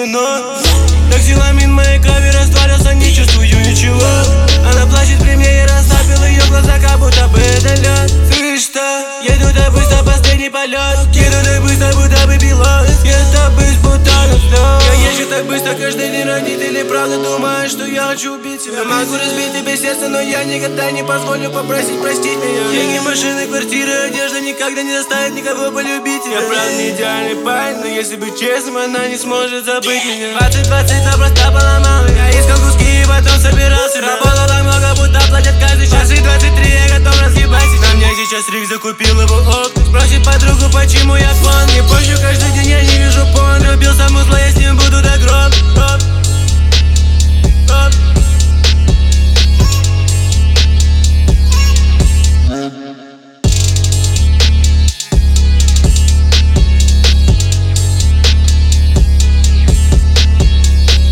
чувствую, но токсиламин в моей крови растворился, не чувствую ничего. Она плачет при мне, я расслабил ее глаза, как будто бы это лед. Слышь, что? Еду так быстро, последний полет. Еду так быстро, будто бы пилот. Еду так быстро, будто взлет. Я езжу так быстро, каждый день родители правда думают, что я хочу убить себя. Могу разбить тебе сердце, но я никогда не позволю попросить простить меня. Деньги, машины, квартиры, одежда никогда не заставит никого полюбить тебя. Я правда не идеальный парень, но если быть честным, она не сможет забыть меня. 20-20 запросто поломал. Я искал куски и потом собирался. Работал так много, будто платят каждый час. И 23 я готов разъебать. На мне сейчас рик закупил.